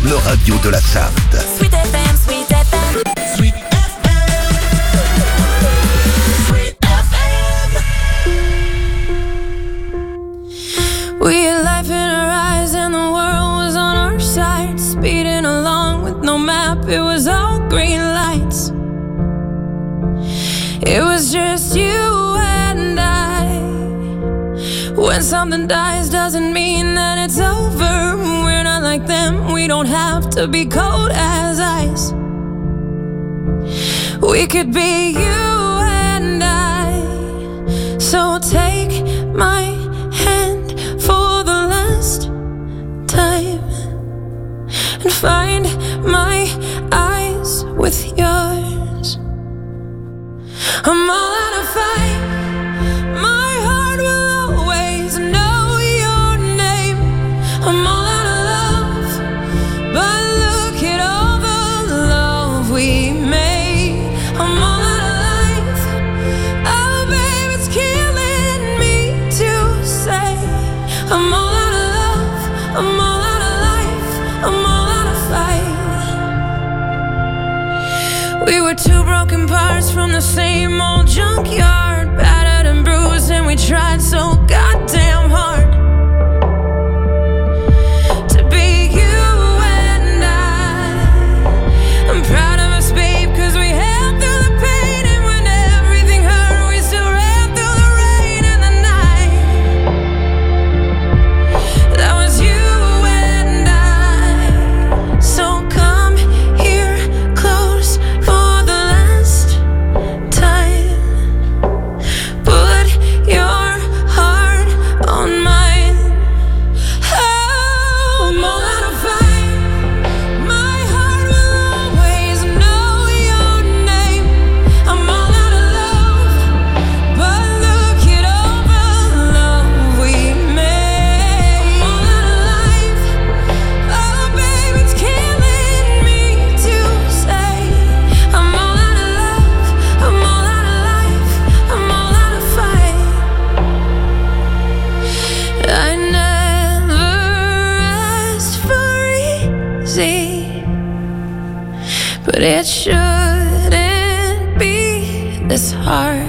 le radio de la Sarthe. Sweet FM, Sweet FM. Sweet FM. Sweet FM. We had life in our eyes and the world was on our side. Speeding along with no map, it was all green lights. It was just you and I. When something dies doesn't mean that it's over. We're not like them, we don't have to be cold as ice. We could be you and I. So take my hand for the last time and find my eyes with yours. I'm all out of fight. My heart will always know your name. I'm all out of love, but look at all the love we made. I'm all out of life. Oh, babe, it's killing me to say. I'm all out of love. I'm all out of life. I'm all out of fight. We were two broken parts from the same old junkyard, battered and bruised, and we tried so goddamn hard to be you and I. I'm proud of us, babe, cause we held through the pain, and when everything hurt, we still ran through the rain and the night. That was you and I. So come here close for the last time. Put your heart on mine. Oh, I'm all out of fight. My heart will always know your name. I'm all out of love, but look at all the love we made. I'm all out of life. Oh, babe, it's killing me to say. I'm all out of love. I'm all out of life. I'm all out of fight. I never asked for easy, but it shouldn't be this hard.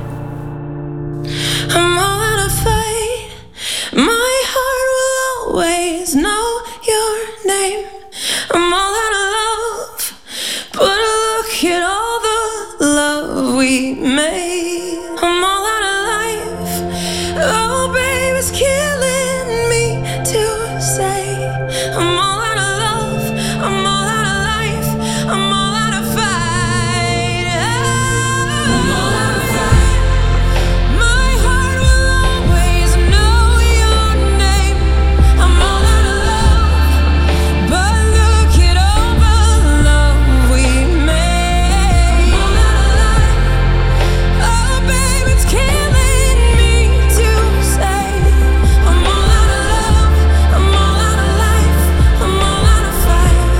I'm all out of fight. My heart will always know your name. I'm all out of love, but look at all the love we made. I'm all out of life. Oh, babe, it's killing me to say. I'm all out of love. I'm all out of life. I'm all out of fight. I'm all out of fight. My heart will always know your name. I'm all out of love, but look at all the love we made. I'm all out of life. Oh, babe, it's killing me to say. I'm all out of love. I'm all out of life. I'm all out of fight.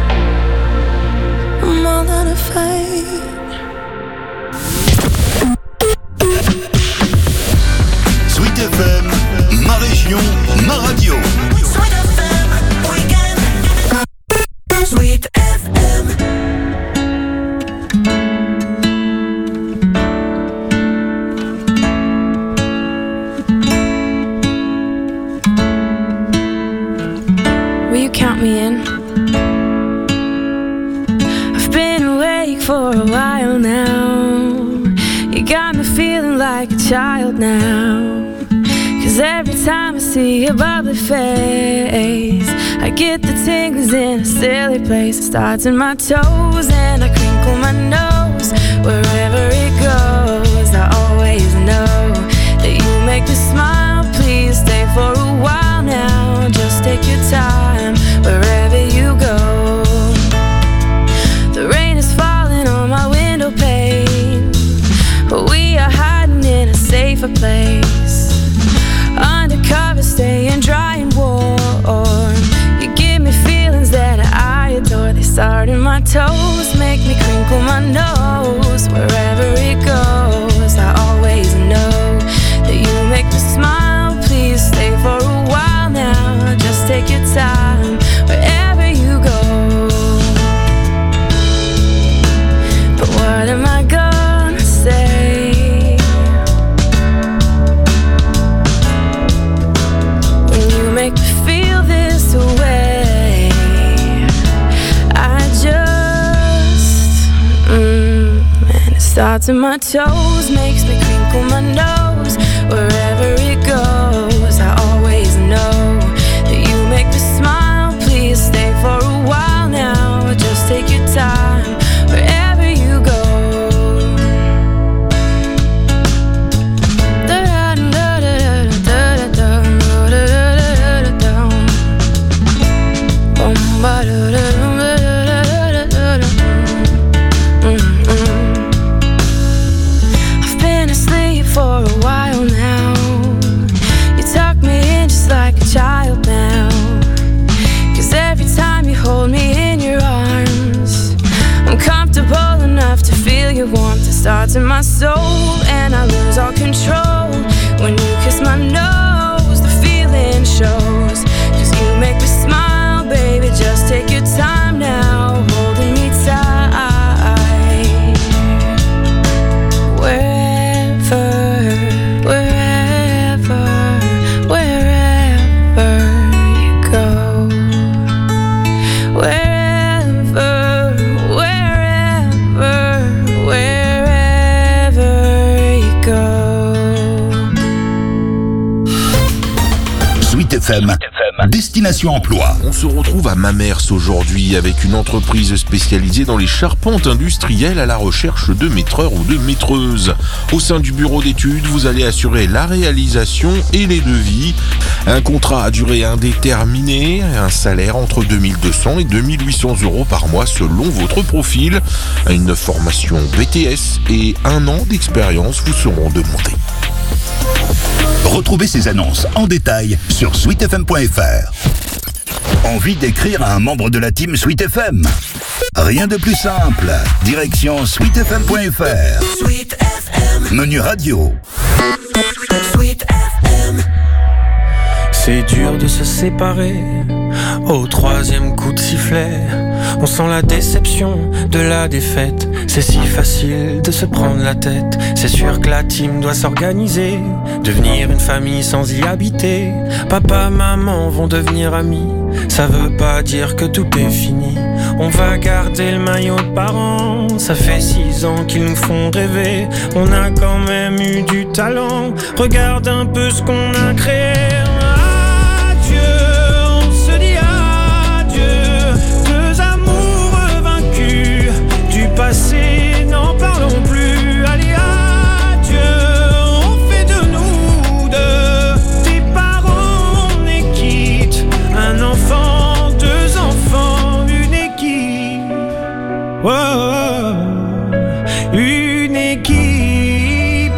I'm all out of fight. Sweet FM, ma région, ma radio. Sweet FM, weekend. Sweet FM. Will you count me in? I've been awake for a while now. You got me feeling like a child now. Cause every time I see your bubbly face, I get the tingles in a silly place. It starts in my toes and I crinkle my nose. Wherever it goes, I always know that you make me smile. Please stay for a while now. Just take your time wherever you go. The rain is falling on my window pane, but we are hiding in a safer place. Undercover, staying dry and warm. You give me feelings that I adore. They start in my toes, make me crinkle my nose. Wherever it goes, I always know that you make me smile. Please stay for a while now. Just take your time wherever you go. starts in my toes, makes me crinkle my nose. Wherever it goes, I always know that you make me smile. Please stay for a while now, just take your time wherever you go. I've been asleep for a while now. You tuck me in just like a child now. 'Cause every time you hold me in your arms, I'm comfortable enough to feel your warmth. It starts in my soul and I lose all control. When you kiss my nose, the feeling shows. 'Cause you make me smile, baby, just take your time now, holding me tight. Wherever you go. Wherever you go. Sweet FM, Destination Emploi. On se retrouve à Mamers aujourd'hui avec une entreprise spécialisée dans les charpentes industrielles à la recherche de maîtreurs ou de maîtreuses. Au sein du bureau d'études, vous allez assurer la réalisation et les devis. Un contrat à durée indéterminée, un salaire entre 2200 et 2800 € par mois selon votre profil. Une formation BTS et 1 an d'expérience vous seront demandés. Retrouvez ces annonces en détail sur sweetfm.fr. Envie d'écrire à un membre de la team Sweet FM? Rien de plus simple. Direction sweetfm.fr. Sweet FM. Menu radio. Sweet FM. C'est dur de se séparer au 3e coup de sifflet. On sent la déception de la défaite. C'est si facile de se prendre la tête. C'est sûr que la team doit s'organiser, devenir une famille sans y habiter. Papa, maman vont devenir amis. Ça veut pas dire que tout est fini. On va garder le maillot de parents. Ça fait 6 ans qu'ils nous font rêver. On a quand même eu du talent. Regarde un peu ce qu'on a créé. Passé, n'en parlons plus. Allez, adieu, on fait de nous deux des parents, on est quitte. Un enfant, 2 enfants, une équipe. Oh, une équipe.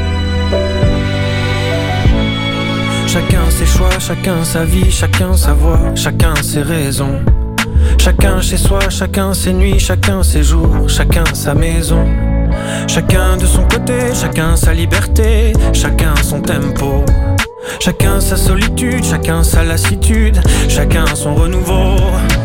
Chacun ses choix, chacun sa vie, chacun sa voix, chacun ses raisons. Chacun chez soi, chacun ses nuits, chacun ses jours, chacun sa maison. Chacun de son côté, chacun sa liberté, chacun son tempo. Chacun sa solitude, chacun sa lassitude, chacun son renouveau.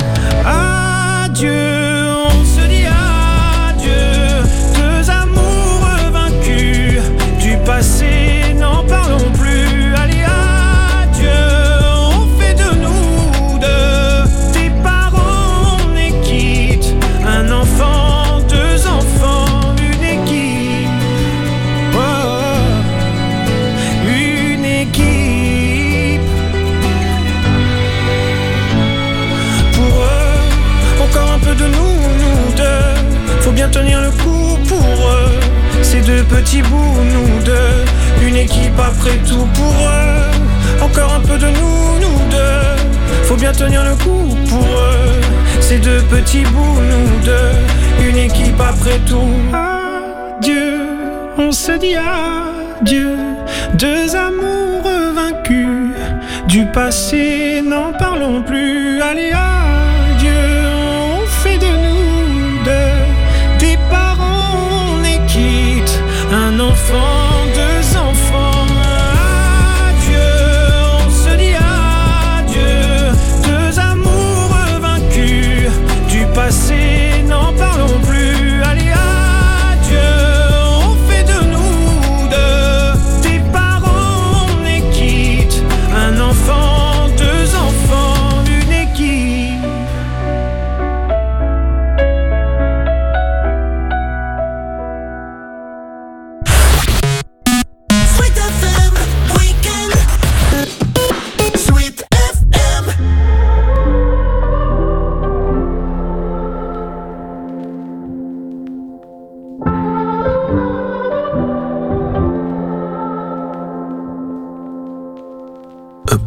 Adieu, on se dit adieu. 2 amours vaincus du passé, n'en parlons plus. Allez, adieu, on fait de nous deux des parents, on est quitte. Un enfant, 2 enfants, une équipe. Oh, une équipe. Pour eux, encore un peu de nous deux. Faut bien tenir le coup pour eux. Ces 2 petits bouts, nous deux. Une équipe après tout pour eux. Encore un peu de nous deux. Faut bien tenir le coup pour eux. Ces 2 petits bouts, nous deux. Une équipe après tout. Adieu, on se dit adieu. 2 amours vaincus du passé, n'en parlons plus. Allez, adieu, on fait de nous deux des parents, on est quitte. Un enfant, 2 enfants. Adieu, on se dit adieu. 2 amours vaincus du passé, n'en parlons plus. Allez, adieu, on fait de nous deux des parents, on est quitte. Un enfant, 2 enfants, une équipe.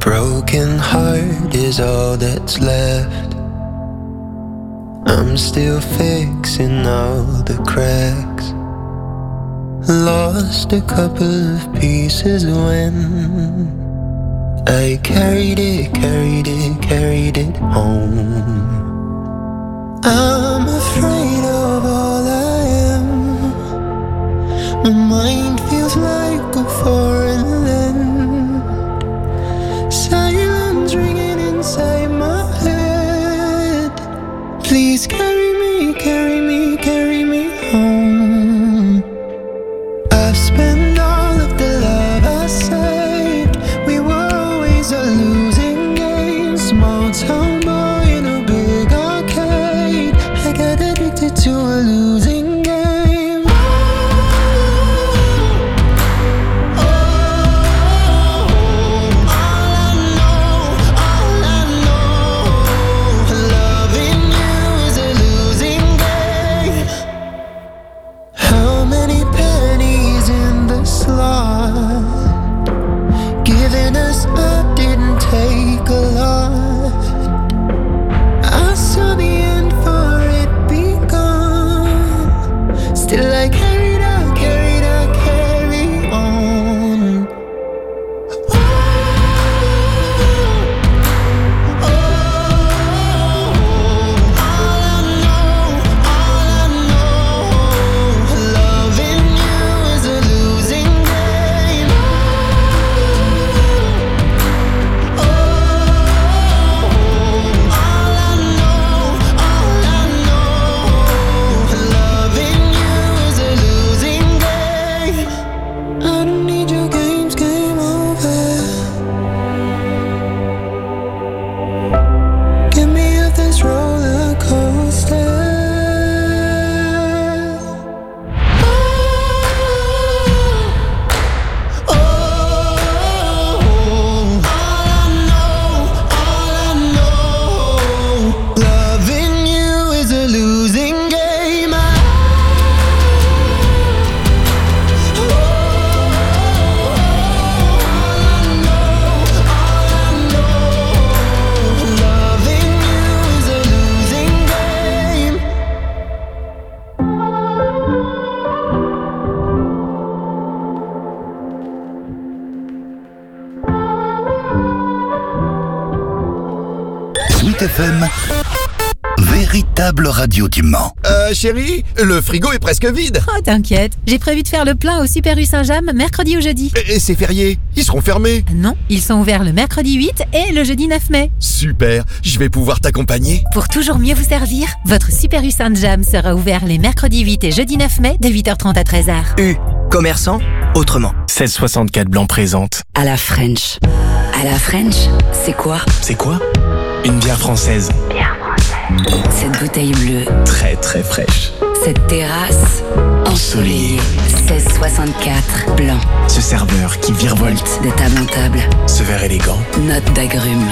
broken heart is all that's left. I'm still fixing all the cracks. Lost a couple of pieces when I carried it home. I'm afraid of all I am. My mind feels like a foreign land. Silence ringing inside my head. Please carry me home. I've spent all of the love I saved. We were always a losing game. Small town boy in a big arcade. I got addicted to a losing game. Loving you is a losing game. How many pennies in the slot? Giving us up didn't take a lot. I saw the end for it begun. Still I carried on. Loving you is a losing game. Loving you is a losing game. I don't need your games, game over. Get me off this roller coaster. Loving you is a losing game. Loving you is a losing game. Sweet FM, véritable radio du Mans. Chérie, le frigo est presque vide. Oh, t'inquiète, j'ai prévu de faire le plein au Super U Saint-James mercredi ou jeudi. Et c'est férié, ils seront fermés. Non, ils sont ouverts le mercredi 8 et le jeudi 9 mai. Super, je vais pouvoir t'accompagner. Pour toujours mieux vous servir, votre Super U Saint-James sera ouvert les mercredis 8 et jeudi 9 mai de 8h30 à 13h. U, commerçant, autrement. 1664 Blanc présente. À la French. À la French, c'est quoi? C'est quoi? Une bière française. Cette bouteille bleue, Très très fraîche. cette terrasse ensoleillée. 1664 blanc, Ce serveur qui virevolte. de table en table, Ce verre élégant. note d'agrumes.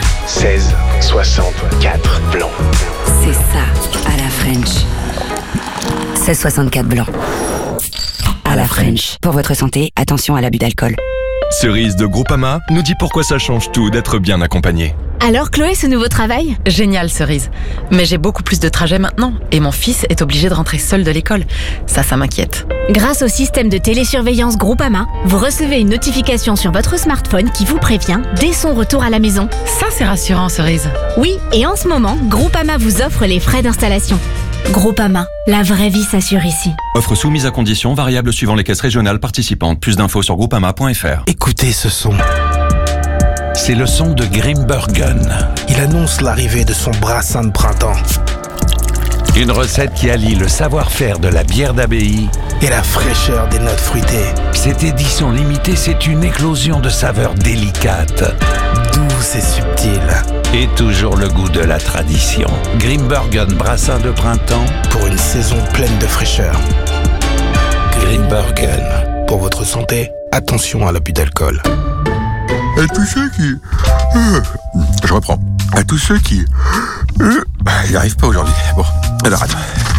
1664 Blanc. C'est ça, à la French. 1664 blanc. À la French. Pour votre santé, attention à l'abus d'alcool. Cerise de Groupama nous dit pourquoi ça change tout d'être bien accompagné. Alors Chloé, ce nouveau travail? Génial, Cerise. Mais j'ai beaucoup plus de trajets maintenant et mon fils est obligé de rentrer seul de l'école. Ça m'inquiète. Grâce au système de télésurveillance Groupama, vous recevez une notification sur votre smartphone qui vous prévient dès son retour à la maison. Ça, c'est rassurant, Cerise. Oui, et en ce moment, Groupama vous offre les frais d'installation. Groupama, la vraie vie s'assure ici. Offre soumise à conditions, variable suivant les caisses régionales participantes. Plus d'infos sur groupama.fr. Écoutez ce son. C'est le son de Grimbergen. Il annonce l'arrivée de son brassin de printemps. Une recette qui allie le savoir-faire de la bière d'abbaye et la fraîcheur des notes fruitées. Cette édition limitée, c'est une éclosion de saveurs délicates, douces et subtiles. Et toujours le goût de la tradition. Grimbergen brassin de printemps pour une saison pleine de fraîcheur. Grimbergen. Pour votre santé, attention à l'abus d'alcool. À tous ceux qui... Je reprends. À tous ceux qui... Ils n'y arrivent pas aujourd'hui. Bon, alors attends.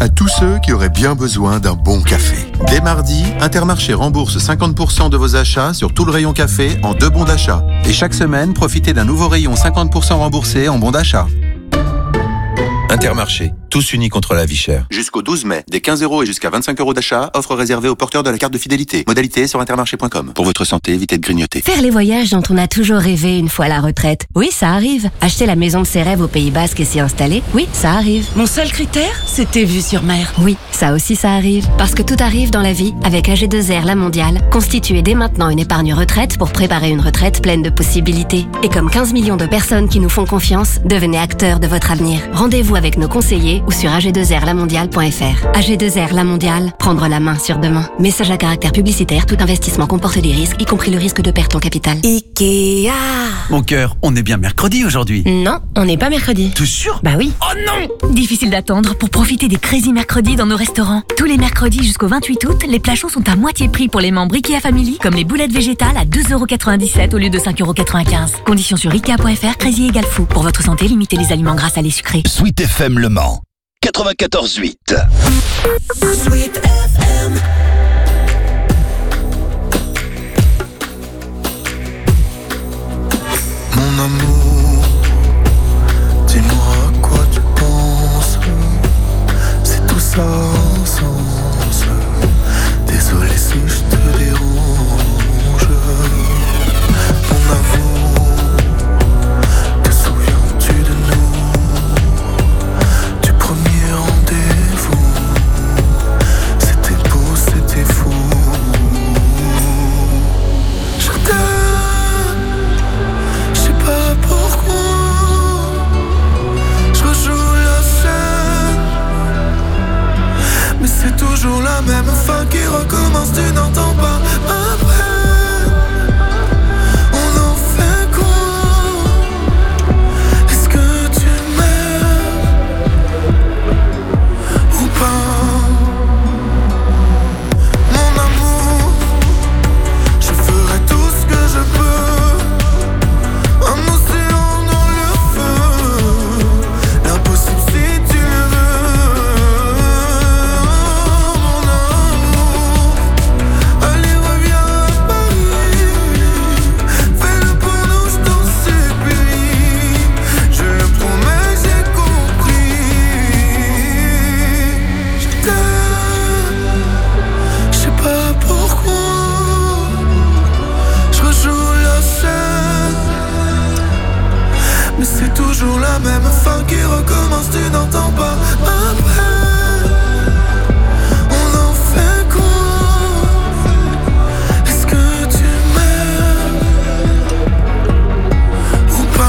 à tous ceux qui auraient bien besoin d'un bon café. Dès mardi, Intermarché rembourse 50% de vos achats sur tout le rayon café en 2 bons d'achat. Et chaque semaine, profitez d'un nouveau rayon 50% remboursé en bons d'achat. Intermarché, tous unis contre la vie chère. Jusqu'au 12 mai, des 15 € et jusqu'à 25 € d'achat, offre réservée aux porteurs de la carte de fidélité. Modalité sur intermarché.com. Pour votre santé, évitez de grignoter. Faire les voyages dont on a toujours rêvé une fois à la retraite. Oui, ça arrive. Acheter la maison de ses rêves au Pays Basque et s'y installer. Oui, ça arrive. Mon seul critère, c'était vue sur mer. Oui, ça aussi ça arrive. Parce que tout arrive dans la vie avec AG2R La Mondiale. Constituez dès maintenant une épargne retraite pour préparer une retraite pleine de possibilités. Et comme 15 millions de personnes qui nous font confiance, devenez acteurs de votre avenir. Rendez-vous avec nos conseillers ou sur ag2rlamondiale.fr. AG2R La Mondiale, prendre la main sur demain. Message à caractère publicitaire, tout investissement comporte des risques, y compris le risque de perte en capital. Ikea. Mon cœur, on est bien mercredi aujourd'hui. Non, on n'est pas mercredi. T'es sûr? Bah oui. Oh non! Difficile d'attendre pour profiter des Crazy Mercredis dans nos restaurants. Tous les mercredis jusqu'au 28 août, les plats chauds sont à moitié prix pour les membres Ikea Family, comme les boulettes végétales à 2,97 € au lieu de 5,95 €. Conditions sur Ikea.fr, Crazy égale fou. Pour votre santé, limitez les aliments gras, salés, sucrés. Sweet FM Le Mans 94.8. Sweet FM. Mon amour, dis-moi à quoi tu penses. C'est tout ça sans sens. Désolé si je te dérange. Mon amour, te souviens-tu de nous? Du premier rendez-vous. C'était beau, c'était fou. Je t'aime, je sais pas pourquoi. Je rejoue la scène, mais c'est toujours la même fin qui recommence. Tu n'entends pas ma peine. On en fait quoi? Est-ce que tu m'aimes ou pas? Mon amour, je ferai tout ce que je peux. Un océan dans le feu, l'impossible si tu le veux. Mon amour, allez reviens à Paris. Fais-le pour nous, je t'en supplie. Je le promets, j'ai compris. Je t'aime, je sais pas pourquoi. Je rejoue la scène, mais c'est toujours la même fin qui recommence. Tu n'entends pas ma peine. On en fait quoi? Est-ce que tu m'aimes ou pas?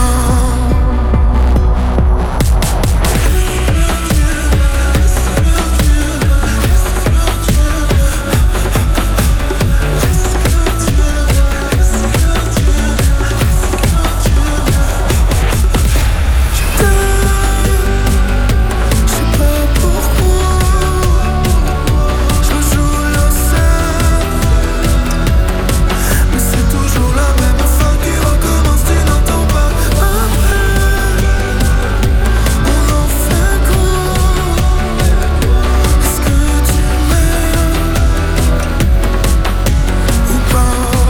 Je sais pas pourquoi. Je rejoue la scène, mais c'est toujours la même fin qui recommence. Tu n'entends pas ma peine. On en fait quoi? Est-ce que tu m'aimes ou pas?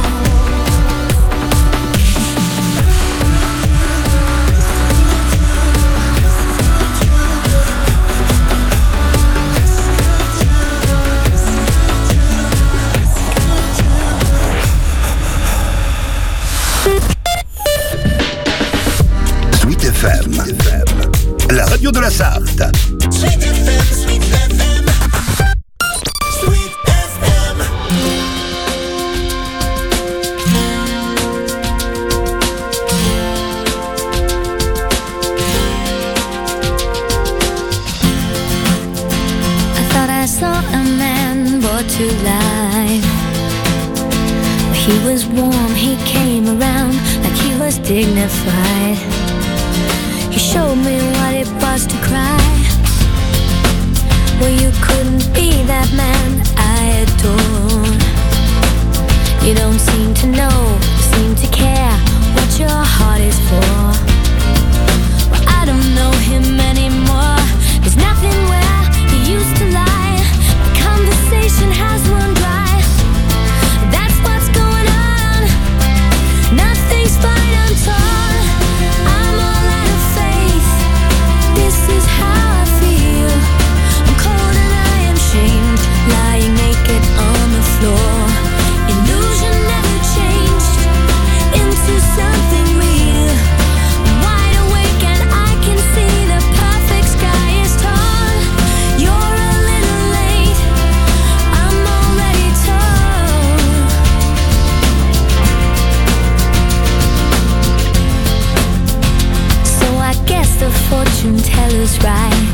Sweet FM, la radio de la Sarthe. Sweet FM, Sweet FM. Sweet FM. I thought I saw a man brought to life. He was warm, he came around like he was dignified. He showed me what it was to cry. Well, you couldn't be that man I adore. You don't seem to know, seem to care what your heart is for. Well, I don't know him anymore. There's nothing where he used to was right.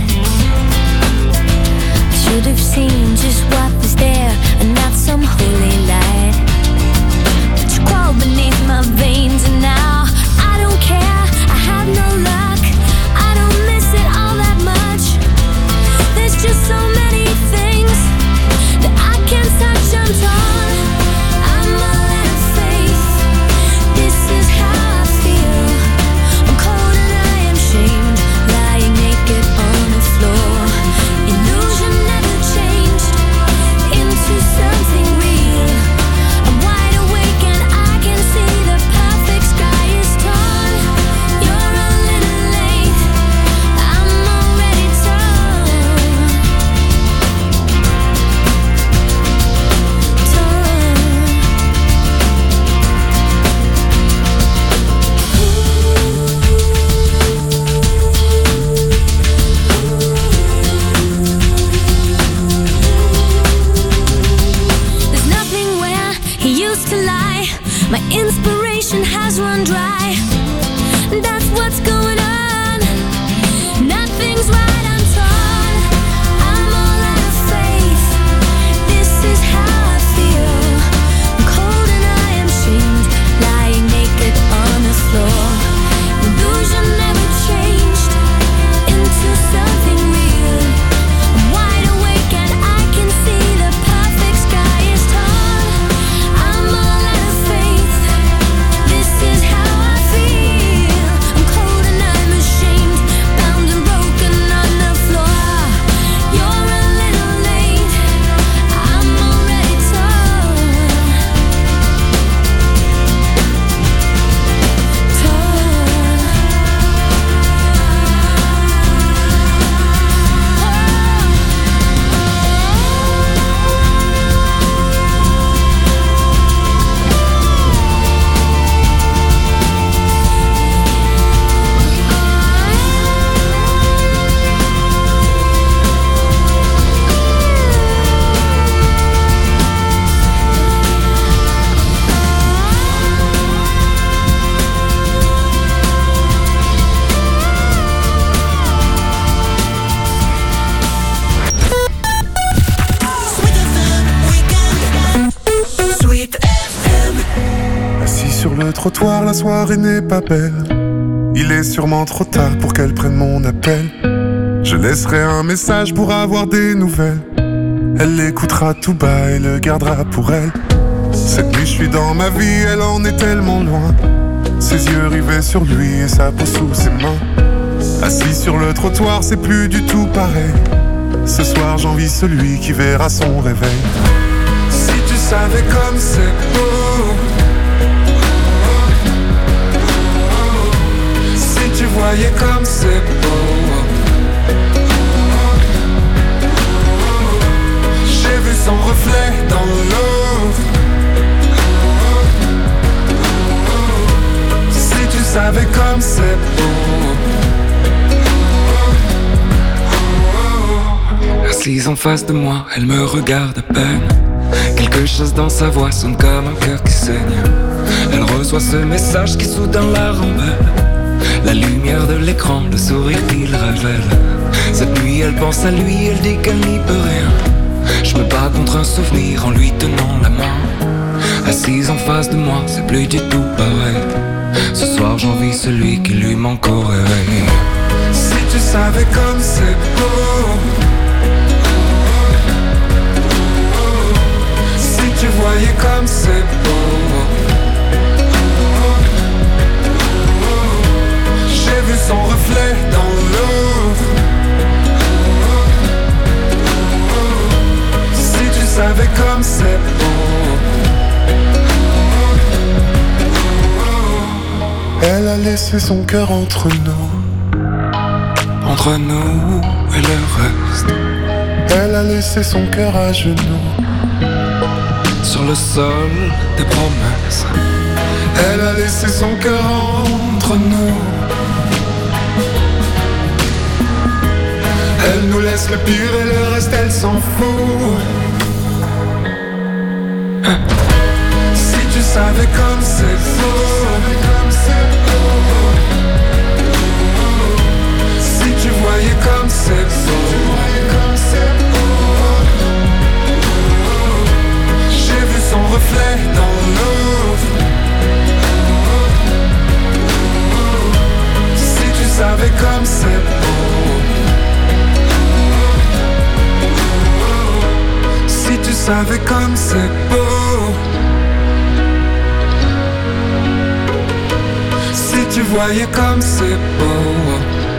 I should have seen just what was there and not some holy light. But you crawl beneath my veins and now I don't care, I have no luck. I don't miss it all that much. There's just so many things that I can't touch. I'm torn, I'm all out of faith. This is how I feel. I'm cold and I am shamed, lying naked on the floor. Illusion never changed into something real. I'm wide awake and I can see the perfect sky is torn. You're a little late, I'm already torn. There's nothing where he used to lie. My inspiration has run dry. That's what's going on. Nothing's right, I'm torn. I'm all out of faith. This is how I feel. I'm cold and I am shamed, lying naked on the floor. Illusion never changed into something real. I'm wide awake and I can see the perfect sky is torn. I'm all out of faith. This is how I feel. I'm cold and I'm ashamed, bound and broken on the floor. You're a little late, I'm already torn. Sweet FM. Assis sur le trottoir, la soirée n'est pas belle. Il est sûrement trop tard pour qu'elle prenne mon appel. Je laisserai un message pour avoir des nouvelles. Elle l'écoutera tout bas et le gardera pour elle. Cette nuit je suis dans ma vie, elle en est tellement loin. Ses yeux rivés sur lui et sa peau sous ses mains. Assis sur le trottoir, c'est plus du tout pareil. Ce soir j'envie celui qui verra son réveil. Si tu savais comme c'est beau, si tu voyais comme c'est beau. J'ai vu son reflet dans l'eau. Si tu savais comme c'est beau. Assise en face de moi, elle me regarde à peine. Quelque chose dans sa voix sonne comme un cœur qui saigne. Elle reçoit ce message qui soudain la rend belle. La lumière de l'écran, le sourire qu'il révèle. Cette nuit elle pense à lui, elle dit qu'elle n'y peut rien. Je me bats contre un souvenir en lui tenant la main. Assise en face de moi, c'est plus du tout pareil. Ce soir j'envie celui qui lui manque au réveil. Si tu savais comme c'est beau. Si tu voyais comme c'est beau. J'ai vu son reflet dans l'eau. Si tu savais comme c'est beau. Elle a laissé son cœur entre nous. Entre nous et le reste. Elle a laissé son cœur à genoux. Sur le sol des promesses. Elle a laissé son cœur entre nous. Elle nous laisse le pire et le reste elle s'en fout. Si tu savais comme c'est beau. Si tu voyais comme savais comme c'est beau. Si tu voyais comme c'est beau.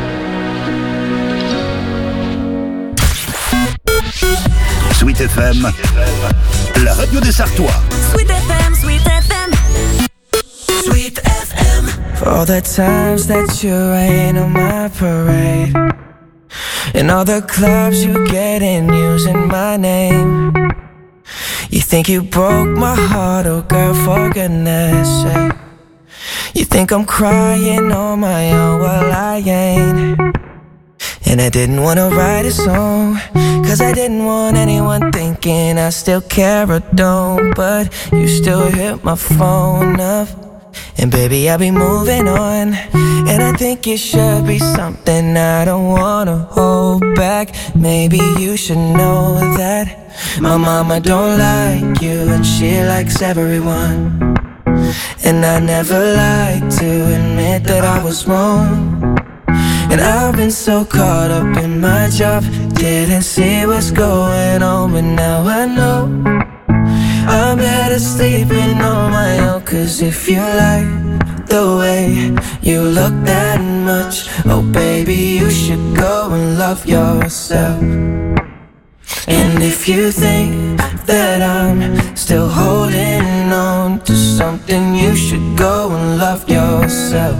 Sweet FM, la radio des Sartois. Sweet FM, Sweet FM. Sweet FM. For all the times that you rain on my parade, and all the clubs you get in using my name. You think you broke my heart, oh girl, for goodness sake. You think I'm crying on my own, well I ain't. And I didn't wanna write a song, cause I didn't want anyone thinking I still care or don't. But you still hit my phone up, and baby I'll be moving on. And I think it should be something I don't wanna hold back. Maybe you should know that my mama don't like you, and she likes everyone. And I never like to admit that I was wrong. And I've been so caught up in my job, didn't see what's going on. But now I know I'm better sleeping on my own. Cause if you like the way you look that much, oh baby, you should go and love yourself. And if you think that I'm still holding on to something, you should go and love yourself.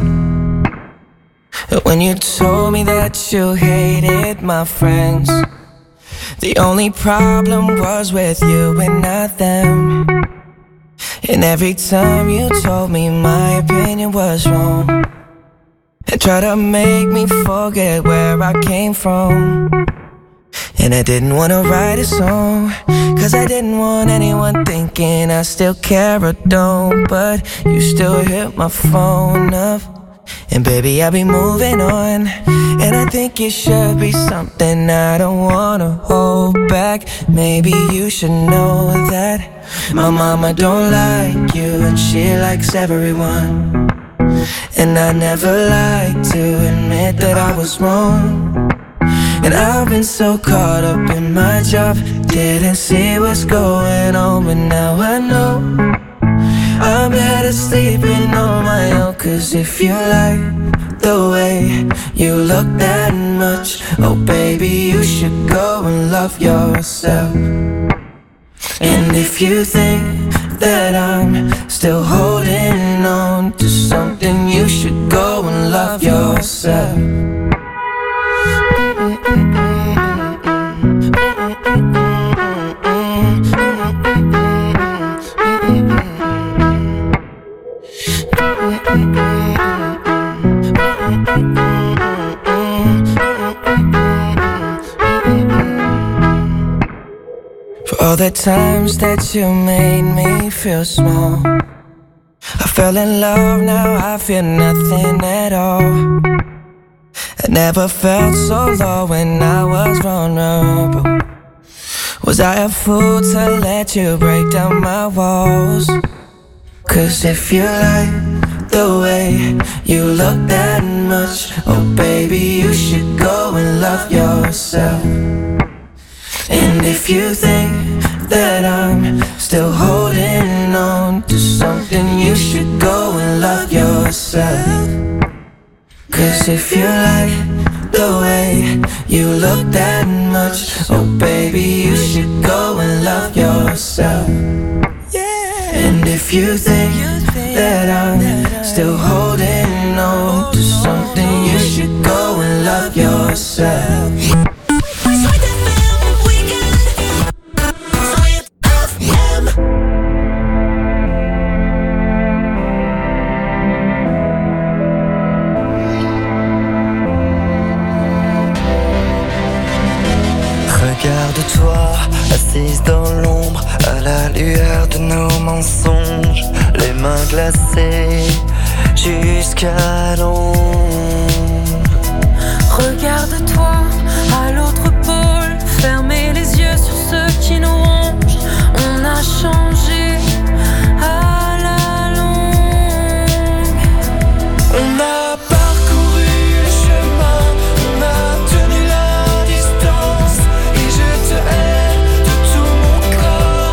When you told me that you hated my friends, the only problem was with you and not them. And every time you told me my opinion was wrong, and tried to make me forget where I came from. And I didn't wanna write a song, cause I didn't want anyone thinking I still care or don't. But you still hit my phone up, and baby I'll be moving on. And I think it should be something I don't wanna hold back. Maybe you should know that my mama don't like you, and she likes everyone. And I never like to admit that I was wrong. And I've been so caught up in my job, didn't see what's going on. But now I know I'm better sleeping on my own. Cause if you like the way you look that much, oh baby, you should go and love yourself. And if you think that I'm still holding on to something, you should go and love yourself. For all the times that you made me feel small, I fell in love, now I feel nothing at all. I never felt so low when I was vulnerable. Was I a fool to let you break down my walls? Cause if you like the way you look that much, oh baby, you should go and love yourself. And if you think that I'm still holding on to something, you should go and love yourself. Cause if you like the way you look that much, oh baby, you should go and love yourself. And if you think that I'm still holding on to something, you should go and love yourself. Regarde-toi, assise dans l'ombre, à la lueur de nos mensonges, les mains glacées jusqu'à l'ombre. Regarde-toi à l'autre pôle, fermez les yeux sur ceux qui nous rongent. On a changé à la longue. On a parcouru le chemin, on a tenu la distance, et je te hais de tout mon corps.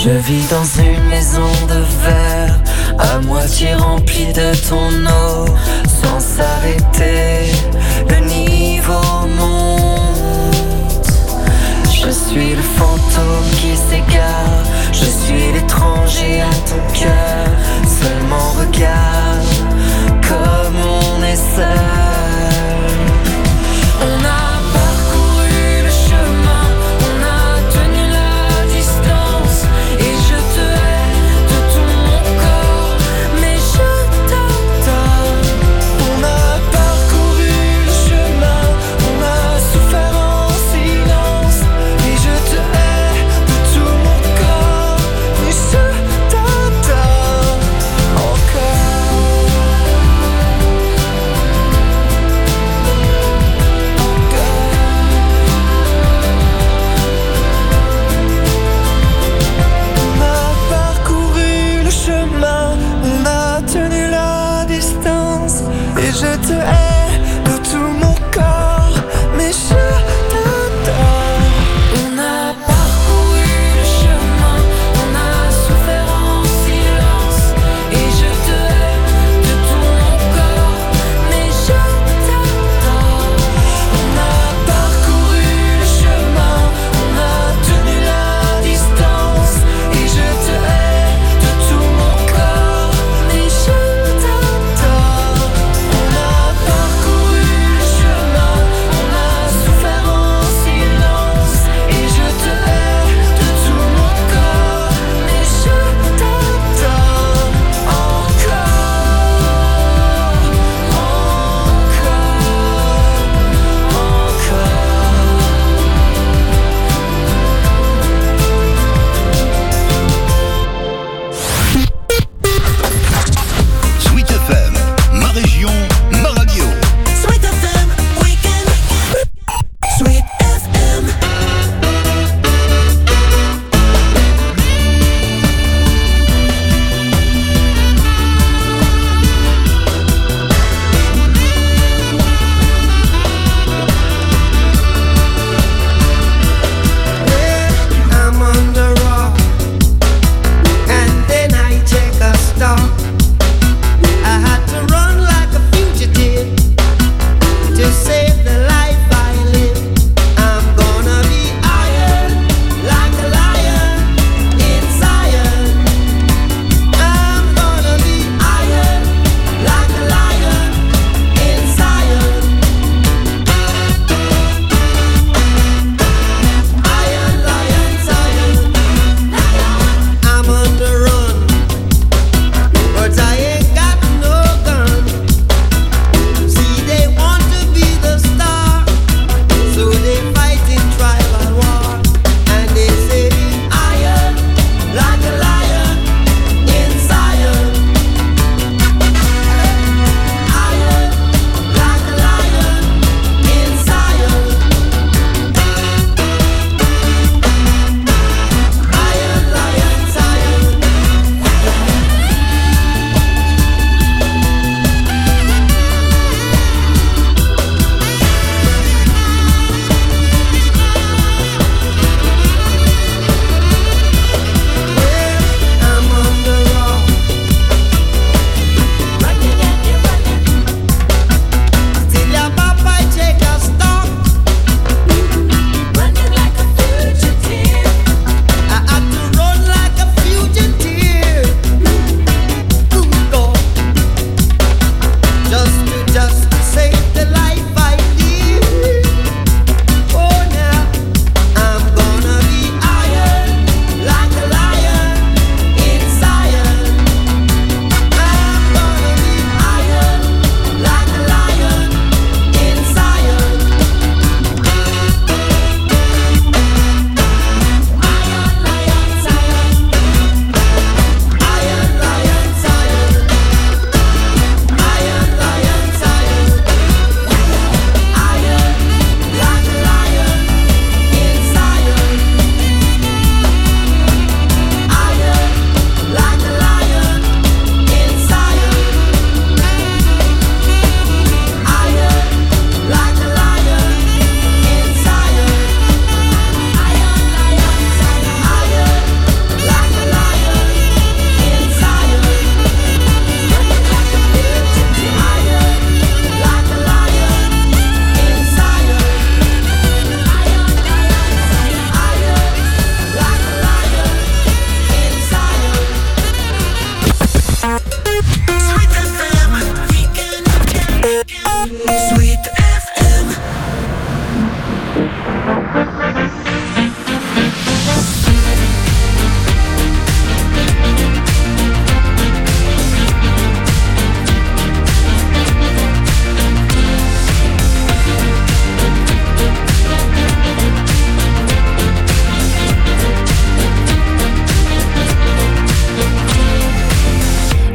Je vis dans une maison de verre, à moitié remplie de ton eau, sans s'arrêter, le niveau monte. Je suis le fantôme qui s'égare, je suis l'étranger à ton cœur. Seulement regarde comme on est seul. On a parcouru le chemin, on a tenu la distance, et je te hais de tout mon corps, mais je t'adore. On a parcouru le chemin, on a souffert en silence, et je te hais de tout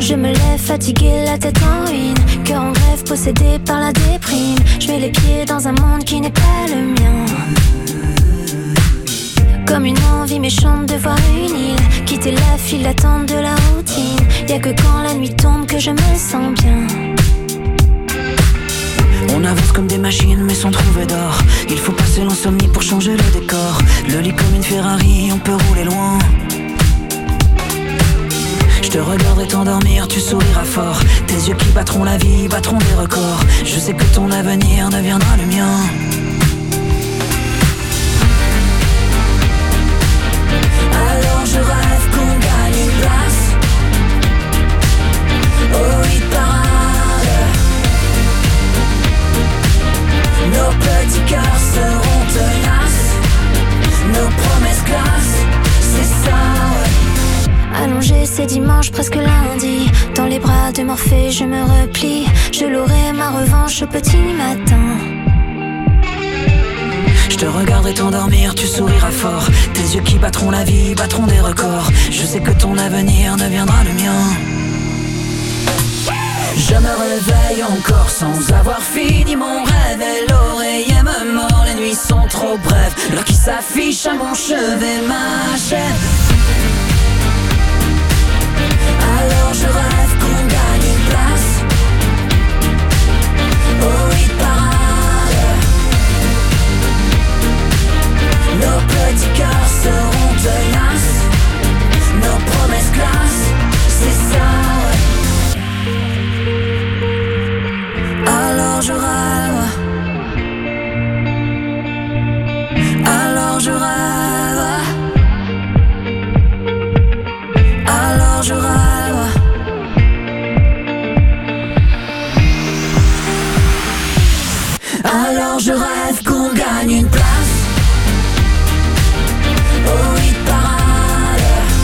Je me lève fatiguée, la tête en ruine, cœur en grève, possédé par la déprime. Je mets les pieds dans un monde qui n'est pas le mien. Comme une envie méchante de voir une île, quitter la file d'attente de la routine. Y'a que quand la nuit tombe que je me sens bien. On avance comme des machines mais sans trouver d'or. Il faut passer l'insomnie pour changer le décor. Le lit comme une Ferrari, on peut rouler loin. Je te regarderai t'endormir, tu souriras fort. Tes yeux qui battront la vie, battront des records. Je sais que ton avenir deviendra le mien. Alors je rêve qu'on gagne une place au hit parade. Nos petits cœurs seront tenaces, nos promesses classent, c'est ça, ouais. Allongé, c'est dimanche, presque lundi. Dans les bras de Morphée, je me replie. Je l'aurai ma revanche au petit matin. Je te regarderai t'endormir, tu souriras fort. Tes yeux qui battront la vie, battront des records. Je sais que ton avenir deviendra le mien. Je me réveille encore sans avoir fini mon rêve. Et l'oreiller me mord, les nuits sont trop brèves. L'heure qui s'affiche à mon chevet m'achève. Alors je rêve qu'on gagne une place au hit parade. Nos petits cœurs seront tenaces, nos promesses classent, c'est ça, ouais. Alors je rêve. Alors je rêve. Alors je rêve. Alors je rêve qu'on gagne une place au hit parade.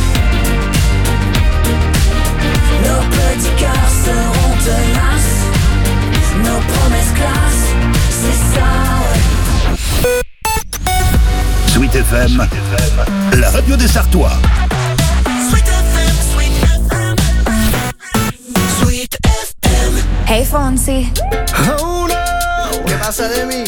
Nos petits cœurs seront tenaces, nos promesses classent, c'est ça, ouais. Sweet FM, la radio des Sartois. Sweet FM, Sweet FM, Sweet FM. Hey Fonsi. Oh no, ¿qué pasa de mí?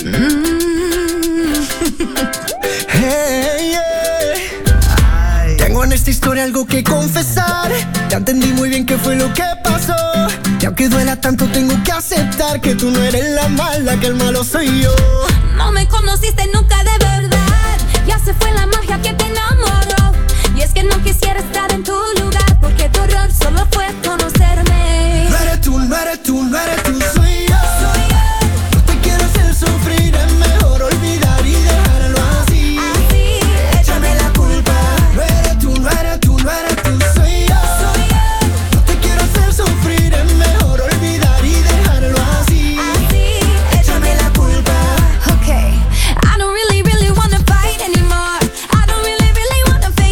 Hey, yeah. Tengo en esta historia algo que confesar. Ya entendí muy bien qué fue lo que pasó. Y aunque duela tanto tengo que aceptar que tú no eres la mala, que el malo soy yo. No me conociste nunca de verdad. Ya se fue la magia que te enamoró. Y es que no quisiera estar en tu lugar, porque tu error solo fue conocerme. No eres tú, no eres tú, no eres tú, soy yo. No te quiero hacer sufrir, es mejor olvidar y dejarlo así. Échame la culpa. No eres tú, no eres tú, no eres tú, soy yo. No te quiero hacer sufrir, es mejor olvidar y dejarlo así. Échame la culpa. Okay, I don't really wanna fight anymore. I don't really wanna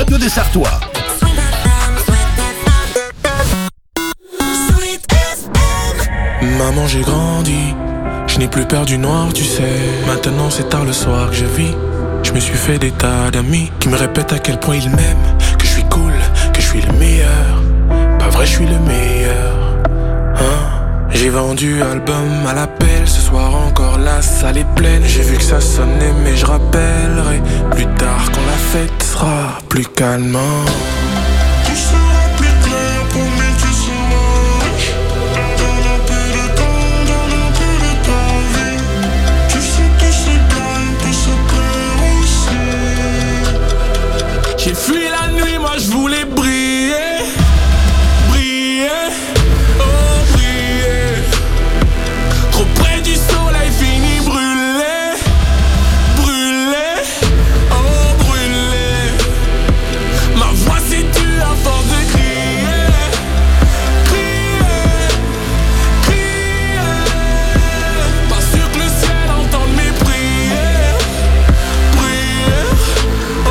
radio des Sartois. Maman, j'ai grandi, je n'ai plus peur du noir, tu sais. Maintenant c'est tard le soir que je vis. Je me suis fait des tas d'amis qui me répètent à quel point ils m'aiment, que je suis cool, que je suis le meilleur. Pas vrai, je suis le meilleur, hein. J'ai vendu album à l'appel, ce soir encore la salle est pleine. J'ai vu que ça sonnait mais je rappellerai plus tard quand la fête sera plus calme. Tu seras plus clair pour mais tu seras riche. Donne un peu de temps, donne un peu de ta vie. Tu sais que c'est calme pour se plaire aussi. J'ai fui la nuit, moi je voulais briller. Briller, oh briller. Trop près du soleil, fini brûlé. Brûlé, oh brûlé. Ma voix s'est tue à force de crier. Crier, crier. Pas sûr que le ciel entende mes prières. Prières, oh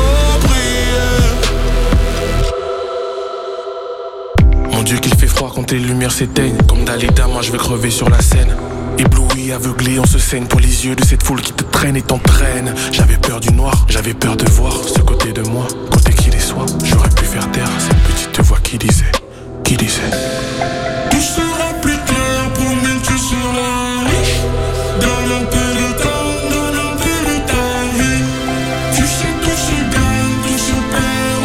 prières. Mon Dieu qu'il fait froid quand les lumières s'éteignent. Comme Dalida, moi je vais crever sur la scène. Ébloui, aveuglé, on se saigne pour les yeux de cette foule qui te traîne et t'entraîne. J'avais peur du noir, j'avais peur de voir ce côté de moi, côté qui déçoit. J'aurais pu faire taire cette petite voix qui disait. Tu seras plus clair pour mais tu seras riche. Donne un peu de temps, donne un peu de ta vie. Tu sais tout se gagne, tout se perd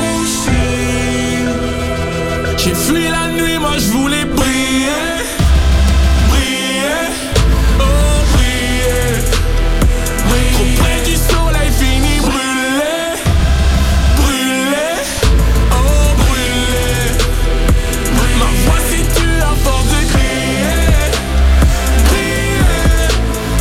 aussi. J'ai fui la nuit, moi je voulais briller. Briller, oh briller. Trop près du soleil, fini brûlé. Brûlé, oh brûlé. Ma voix s'est tue à force de crier. Crier,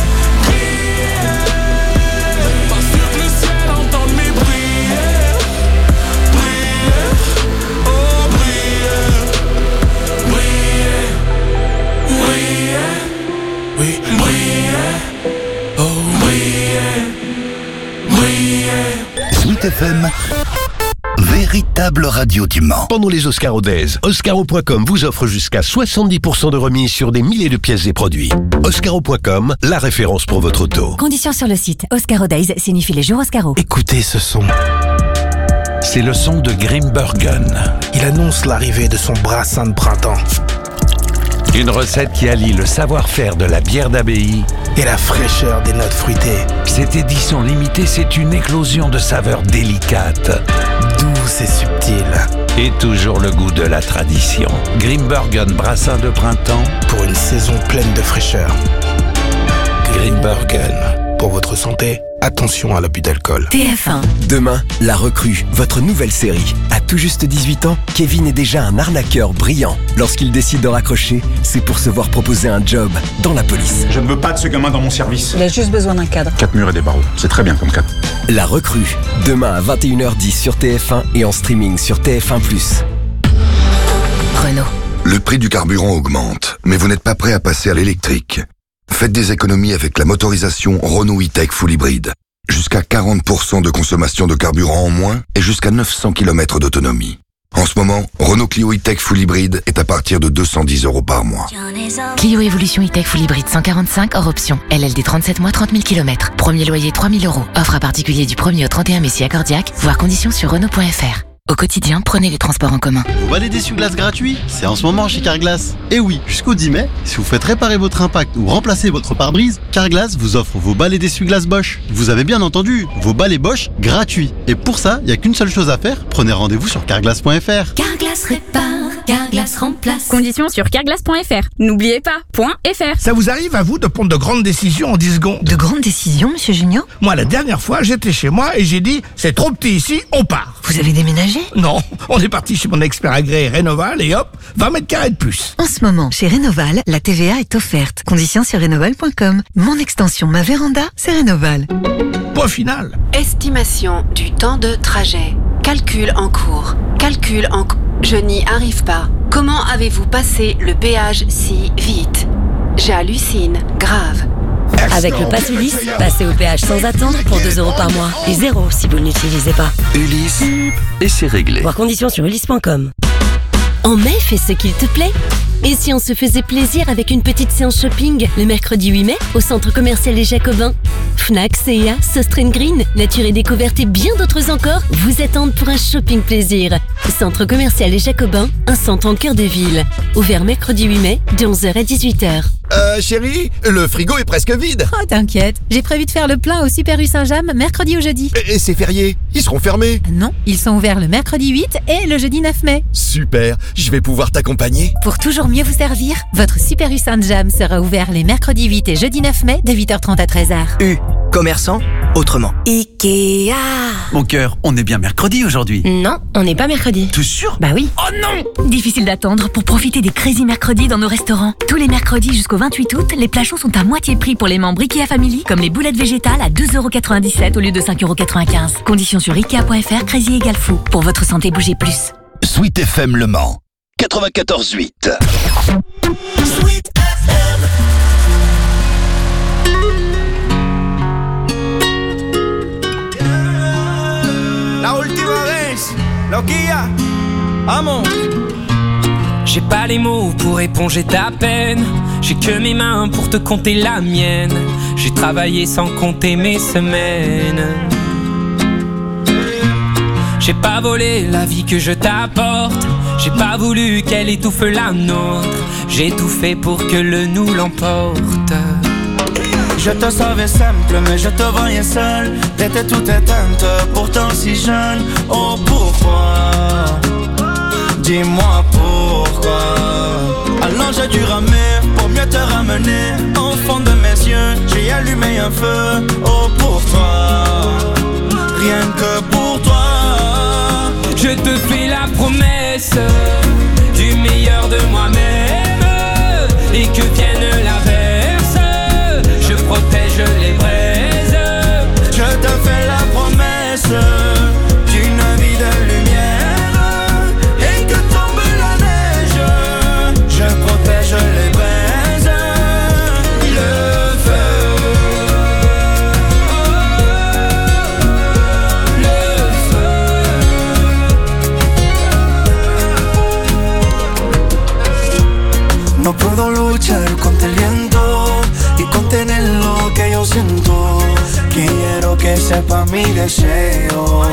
crier. Pas sûr que le ciel entende mes prières. Prières, oh prières. Briller, briller, oui, briller, oh briller, briller. Sweet FM, véritable radio du Mans. Pendant les Oscars Days, Oscaro.com vous offre jusqu'à 70% de remise sur des milliers de pièces et produits. Oscaro.com, la référence pour votre auto. Conditions sur le site. Oscaro Days signifie les jours Oscaro. Écoutez ce son. C'est le son de Grimbergen. Il annonce l'arrivée de son brassin de printemps Une recette qui allie le savoir-faire de la bière d'abbaye et la fraîcheur des notes fruitées. Cette édition limitée, c'est une éclosion de saveurs délicates, Douce et subtile. et toujours le goût de la tradition. Grimbergen brassin de printemps, Pour une saison pleine de fraîcheur. Grimbergen. Pour votre santé, attention à l'abus d'alcool. TF1. Demain, La Recrue, votre nouvelle série. À tout juste 18 ans, Kevin est déjà un arnaqueur brillant. Lorsqu'il décide de raccrocher, c'est pour se voir proposer un job dans la police. Je ne veux pas de ce gamin dans mon service. Il a juste besoin d'un cadre. 4 murs et des barreaux, c'est très bien comme cadre. La Recrue, demain à 21h10 sur TF1 et en streaming sur TF1+. Renault. Le prix du carburant augmente, mais vous n'êtes pas prêt à passer à l'électrique. Faites des économies avec la motorisation Renault E-Tech Full Hybrid. Jusqu'à 40% de consommation de carburant en moins et jusqu'à 900 km d'autonomie. En ce moment, Renault Clio E-Tech Full Hybrid est à partir de 210 € par mois. Clio Evolution E-Tech Full Hybrid 145 hors option. LLD 37 mois, 30 000 km. Premier loyer 3 000 €. Offre à particulier du 1er au 31 mai si accordiaque. Voir conditions sur Renault.fr. Au quotidien, prenez les transports en commun. Vous balai d'essuie-glace gratuit, c'est en ce moment chez Carglass. Et oui, jusqu'au 10 mai, si vous faites réparer votre impact ou remplacer votre pare-brise, Carglass vous offre vos balais d'essuie-glace Bosch. Vous avez bien entendu, vos balais Bosch gratuits. Et pour ça, il n'y a qu'une seule chose à faire, prenez rendez-vous sur carglass.fr. Carglass répare, Carglass remplace. Conditions sur carglass.fr. N'oubliez pas, .fr. Ça vous arrive à vous de prendre de grandes décisions en 10 secondes? De grandes décisions, monsieur Junior? Moi, la dernière fois, j'étais chez moi et j'ai dit, c'est trop petit ici, on part. Vous avez déménagé? Non, on est parti chez mon expert agréé Rénoval et hop, 20 mètres carrés de plus. En ce moment, chez Rénoval, la TVA est offerte. Conditions sur rénoval.com. Mon extension, ma véranda, c'est Rénoval. Point final. Estimation du temps de trajet. Calcul en cours. Calcul en cours. Je n'y arrive pas. Comment avez-vous passé le péage si vite? J'hallucine. Grave. Avec le Pass Ulysse, passez au péage sans attendre pour 2 € par mois. Et 0 si vous ne l'utilisez pas. Ulysse, et c'est réglé. Voir conditions sur ulysse.com. En mai, fais ce qu'il te plaît. Et si on se faisait plaisir avec une petite séance shopping le mercredi 8 mai au centre commercial Les Jacobins? Fnac, C&A, Sostren Green, Nature et Découverte et bien d'autres encore vous attendent pour un shopping plaisir. Centre commercial Les Jacobins, un centre en cœur de ville. Ouvert mercredi 8 mai de 11h à 18h. Chérie, le frigo est presque vide. Oh, t'inquiète, j'ai prévu de faire le plein au Super U Saint-James mercredi ou jeudi. Et c'est férié, ils seront fermés. Non, ils sont ouverts le mercredi 8 et le jeudi 9 mai. Super, je vais pouvoir t'accompagner. Pour toujours mieux vous servir, votre Super U Saint-James sera ouvert les mercredis 8 et jeudi 9 mai de 8h30 à 13h. U, commerçant, autrement. Ikea. Mon cœur, on est bien mercredi aujourd'hui. Non, on n'est pas mercredi. T'es sûr? Bah oui. Oh non! Difficile d'attendre pour profiter des Crazy Mercredis dans nos restaurants. Tous les mercredis jusqu'au 28 août, les plats chauds sont à moitié prix pour les membres Ikea Family, comme les boulettes végétales à 2,97 € au lieu de 5,95 €. Conditions sur Ikea.fr, Crazy égale fou. Pour votre santé, bougez plus. Sweet FM Le Mans 94.8. Sweet FM. La última vez, loquilla, vamos. J'ai pas les mots pour éponger ta peine. J'ai que mes mains pour te compter la mienne. J'ai travaillé sans compter mes semaines. J'ai pas volé la vie que je t'apporte. J'ai pas voulu qu'elle étouffe la nôtre. J'ai tout fait pour que le nous l'emporte. Je te savais simple mais je te voyais seul. T'étais toute éteinte, pourtant si jeune. Oh pourquoi? Dis-moi pourquoi. Alors j'ai dû ramer pour mieux te ramener. Au fond de mes yeux, j'ai allumé un feu. Oh pour toi, rien que pour toi. Je te fais la promesse du meilleur de moi-même. Et que vienne l'averse, je protège les braises. Je te fais la promesse d'une vie de lumière. Et que tombe la neige, je protège les braises. Le feu, le feu. No puedo luchar contra el viento y contener lo que yo siento. Quiero que sepa mi deseo.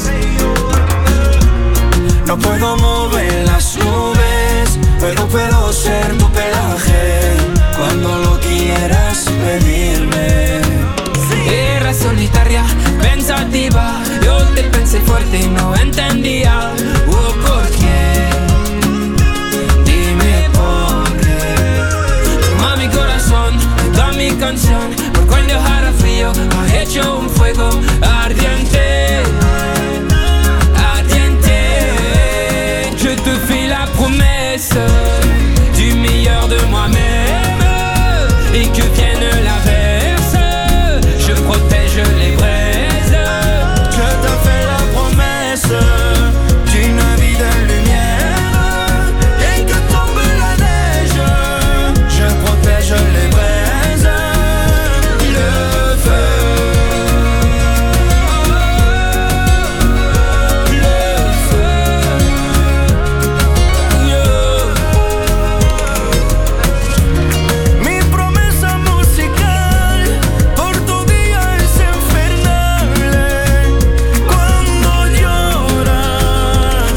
No puedo mover las nubes, pero puedo ser tu pelaje cuando lo quieras pedirme. Era solitaria, pensativa. Yo te pensé fuerte y no entendía. ¿Por qué? Dime por qué. Toma mi corazón, toda mi canción. Por cuando dejara frío, ha hecho un fuego ardiente. Ardiente. Je te fais la promesse du meilleur de moi-même. Et que vienne l'averse, je protège les braises. Je te fais la promesse d'une vie de lumière. Et que tombe la neige, je protège les braises. Le feu, le feu. Mi promesa musical por tu día es infernal. Cuando lloras,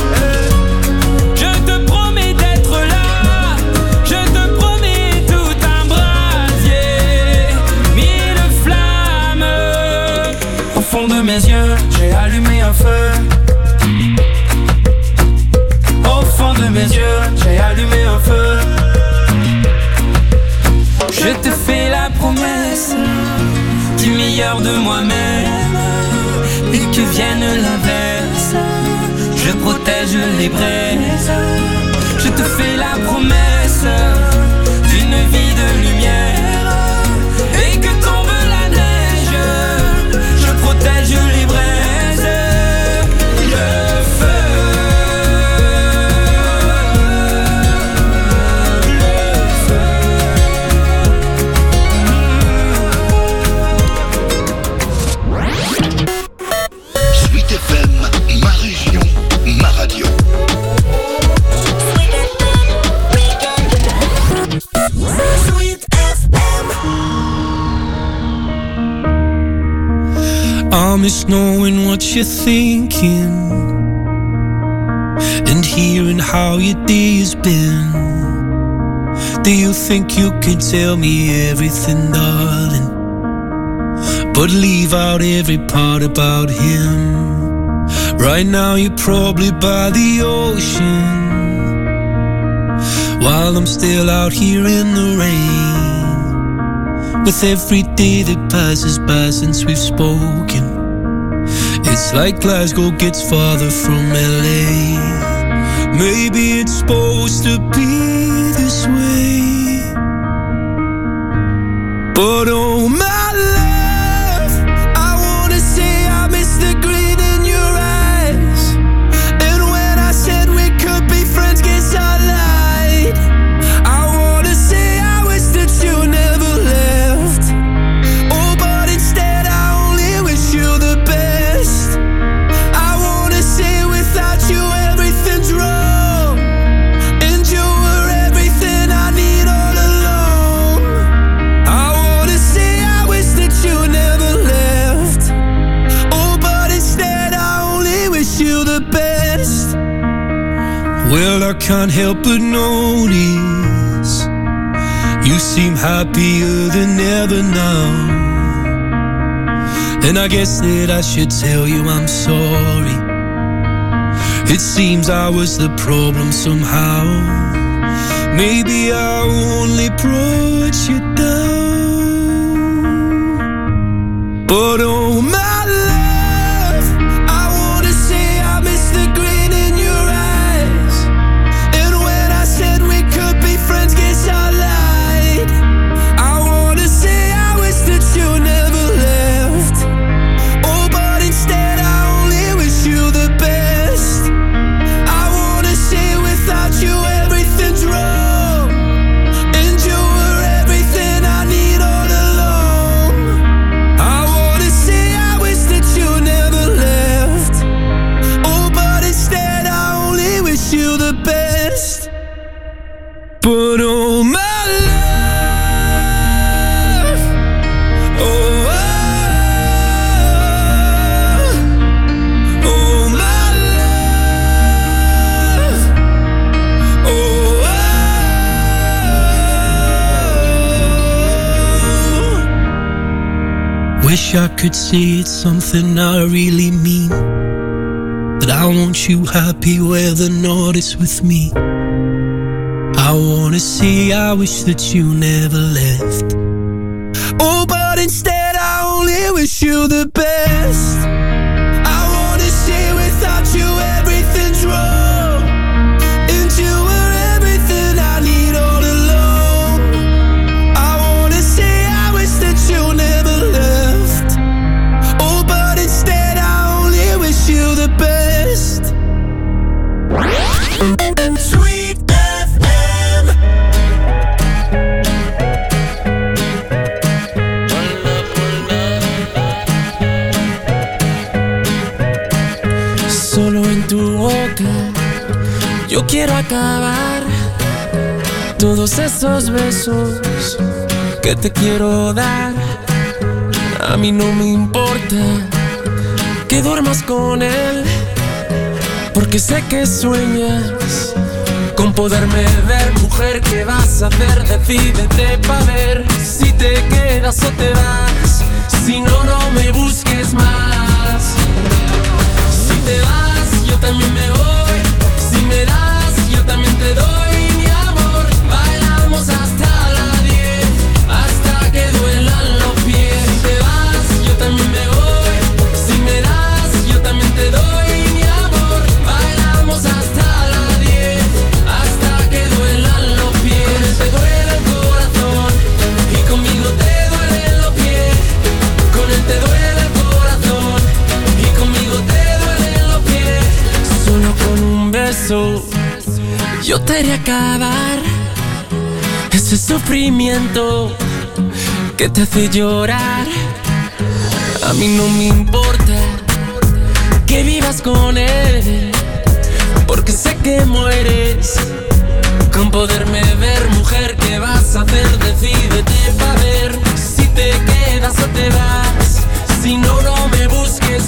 Je te promets d'être là. Je te promets tout un brasier. Mille flammes. au fond de mes yeux, j'ai allumé un feu. Au fond de mes yeux, j'ai allumé un feu. Je te fais la promesse du meilleur de moi-même. Et que vienne l'averse, je protège les braises. Je te fais la promesse d'une vie de lumière. Et que tombe la neige, je protège les braises. Le feu, le feu. miss knowing what you're thinking and hearing how your day has been. Do you think you can tell me everything, darling, but leave out every part about him? Right now you're probably by the ocean, while I'm still out here in the rain. With every day that passes by since we've spoken, it's like Glasgow gets farther from LA. Maybe it's supposed to be this way, but oh my love, I wanna say I miss the grin in your eyes. And when I said we could be friends, guess I lied. I wanna say I wish that you never left. Oh, but instead I only wish you the best. I wanna say without you everything's wrong, and you were everything I need all along. I wanna say I wish that you never left. Oh, but instead I only wish you the best. Well, I can't help but notice you seem happier than ever now, and I guess that I should tell you I'm sorry. It seems I was the problem somehow. Maybe I only brought you down, but oh my love, I wanna say I miss the grin in your eyes. And when I said we could be friends, guess I lied. I wanna say I wish that you never left. Oh, but instead I only wish you the best. I wanna say without you everything's wrong, and you were everything I need all along. I wanna say I wish that you never left. Oh, but instead I only wish you the best. But oh my love, oh, oh my love, oh, wish I could say it's something I really mean, that I want you happy whether or not it's with me. I wanna say I wish that you never left. Oh, but instead I only wish you the best. I wanna say without you everything's wrong, and you were everything I need all along. I wanna say I wish that you never left. Oh, but instead I only wish you the best. Sweet FM. Solo en tu boca yo quiero acabar todos esos besos que te quiero dar. A mí no me importa que duermas con él, porque sé que sueñas con poderme ver. Mujer, ¿qué vas a hacer? Decídete pa' ver si te quedas o te vas. Si no, no me busques más. Si te vas, yo también me voy. Si me das, yo también te doy mi amor. Bailamos hasta las 10, hasta que duelan los pies. Si te vas, yo también me voy. Si me das, yo también te doy mi amor. Bailamos hasta las 10, hasta que duelan los pies. Con él te duele el corazón y conmigo te duelen los pies. Con él te duele el corazón y conmigo te duelen los pies. Solo con un beso yo te haré acabar ese sufrimiento que te hace llorar. A mí no me importa que vivas con él, porque sé que mueres con poderme ver. Mujer, ¿qué vas a hacer? Decídete pa' ver si te quedas o te vas. Si no, no me busques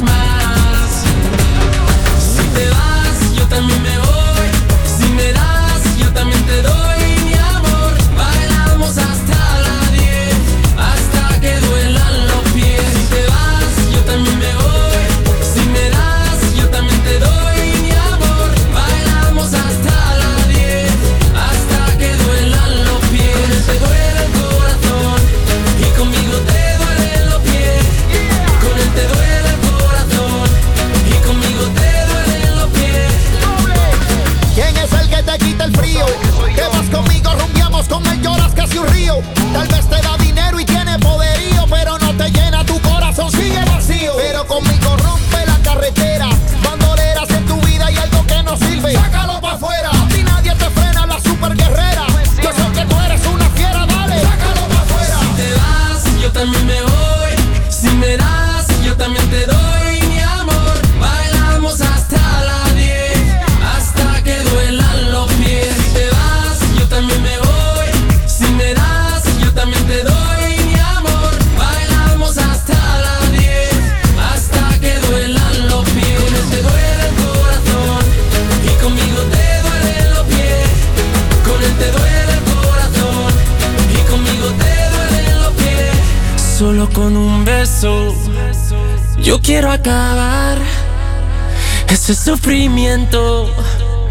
Yo quiero acabar ese sufrimiento.